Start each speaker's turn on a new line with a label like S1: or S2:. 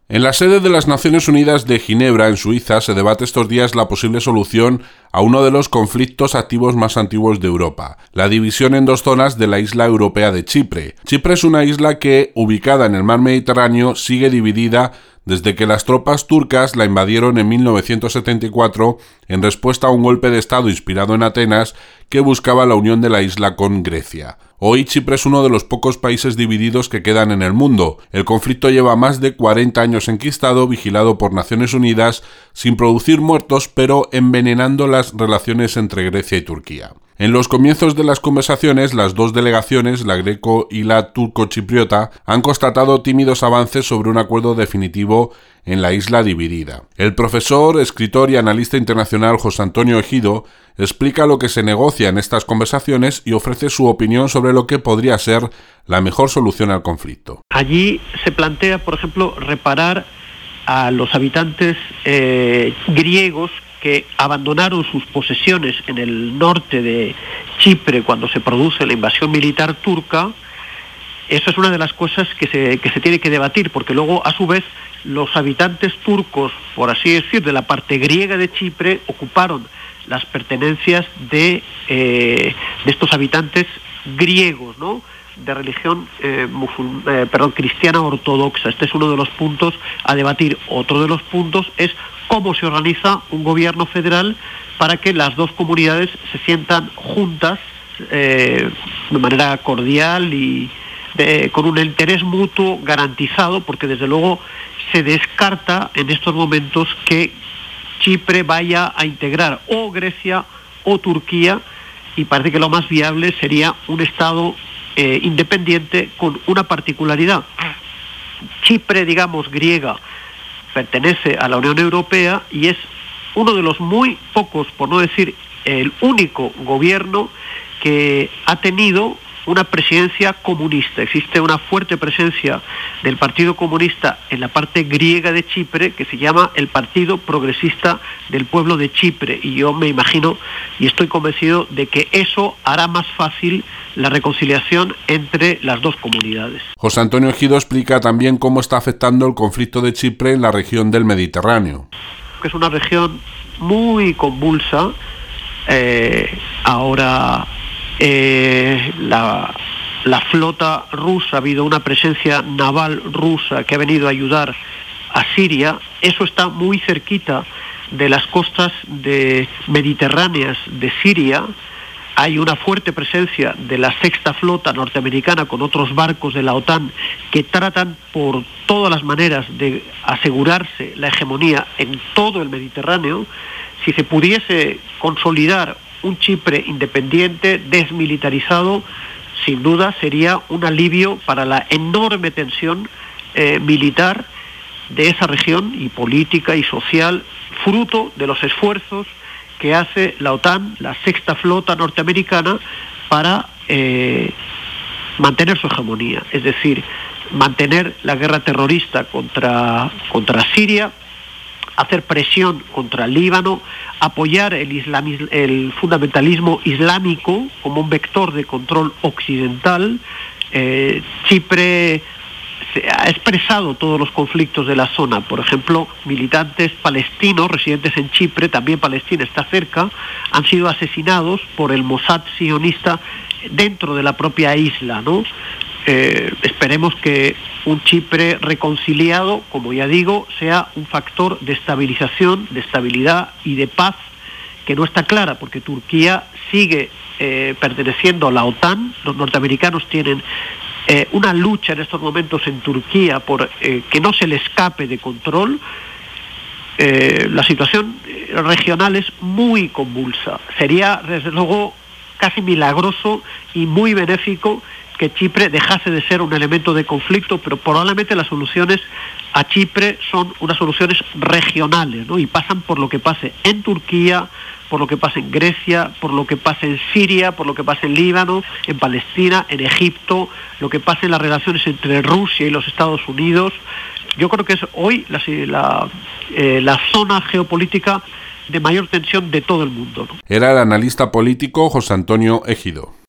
S1: En la sede de las Naciones Unidas de Ginebra, en Suiza, se debate estos días la posible solución a uno de los conflictos activos más antiguos de Europa, la división en dos zonas de la isla europea de Chipre. Chipre es una isla que, ubicada en el mar Mediterráneo, sigue dividida desde que las tropas turcas la invadieron en 1974 en respuesta a un golpe de Estado inspirado en Atenas que buscaba la unión de la isla con Grecia. Hoy Chipre es uno de los pocos países divididos que quedan en el mundo. El conflicto lleva más de 40 años enquistado, vigilado por Naciones Unidas, sin producir muertos, pero envenenando las relaciones entre Grecia y Turquía. En los comienzos de las conversaciones, las dos delegaciones, la greco y la turco-chipriota, han constatado tímidos avances sobre un acuerdo definitivo en la isla dividida. El profesor, escritor y analista internacional José Antonio Ejido explica lo que se negocia en estas conversaciones y ofrece su opinión sobre lo que podría ser la mejor solución al conflicto.
S2: Allí se plantea, por ejemplo, reparar a los habitantes griegos que abandonaron sus posesiones en el norte de Chipre cuando se produce la invasión militar turca. Eso es una de las cosas que se tiene que debatir, porque luego, a su vez, los habitantes turcos, por así decir, de la parte griega de Chipre, ocuparon las pertenencias de estos habitantes griegos, ¿no?, de religión cristiana ortodoxa. Este es uno de los puntos a debatir. Otro de los puntos es cómo se organiza un gobierno federal para que las dos comunidades se sientan juntas de manera cordial y con un interés mutuo garantizado, porque desde luego se descarta en estos momentos que Chipre vaya a integrar o Grecia o Turquía, y parece que lo más viable sería un Estado independiente con una particularidad. Chipre, digamos, griega, pertenece a la Unión Europea y es uno de los muy pocos, por no decir el único gobierno que ha tenido una presidencia comunista. Existe una fuerte presencia del Partido Comunista en la parte griega de Chipre, que se llama el Partido Progresista del Pueblo de Chipre, y yo me imagino y estoy convencido de que eso hará más fácil la reconciliación entre las dos comunidades.
S1: José Antonio Ejido explica también cómo está afectando el conflicto de Chipre en la región del Mediterráneo.
S2: Que es una región muy convulsa. Ahora la flota rusa, ha habido una presencia naval rusa que ha venido a ayudar a Siria. Eso está muy cerquita de las costas mediterráneas de Siria. Hay una fuerte presencia de la sexta flota norteamericana con otros barcos de la OTAN que tratan por todas las maneras de asegurarse la hegemonía en todo el Mediterráneo. Si se pudiese consolidar un Chipre independiente, desmilitarizado, sin duda sería un alivio para la enorme tensión militar de esa región, y política y social, fruto de los esfuerzos que hace la OTAN, la sexta flota norteamericana, para mantener su hegemonía, es decir, mantener la guerra terrorista contra Siria, hacer presión contra el Líbano, apoyar el fundamentalismo islámico como un vector de control occidental. Chipre ha expresado todos los conflictos de la zona. Por ejemplo, militantes palestinos residentes en Chipre, también Palestina está cerca, han sido asesinados por el Mossad sionista dentro de la propia isla, ¿no? Esperemos que un Chipre reconciliado, como ya digo, sea un factor de estabilización, de estabilidad y de paz, que no está clara, porque Turquía sigue perteneciendo a la OTAN. Los norteamericanos tienen una lucha en estos momentos en Turquía por que no se le escape de control. La situación regional es muy convulsa. Sería, desde luego, casi milagroso y muy benéfico que Chipre dejase de ser un elemento de conflicto, pero probablemente las soluciones a Chipre son unas soluciones regionales, ¿no? Y pasan por lo que pase en Turquía, por lo que pase en Grecia, por lo que pase en Siria, por lo que pase en Líbano, en Palestina, en Egipto, lo que pase en las relaciones entre Rusia y los Estados Unidos. Yo creo que es hoy la zona geopolítica de mayor tensión de todo el mundo, ¿no?
S1: Era el analista político José Antonio Ejido.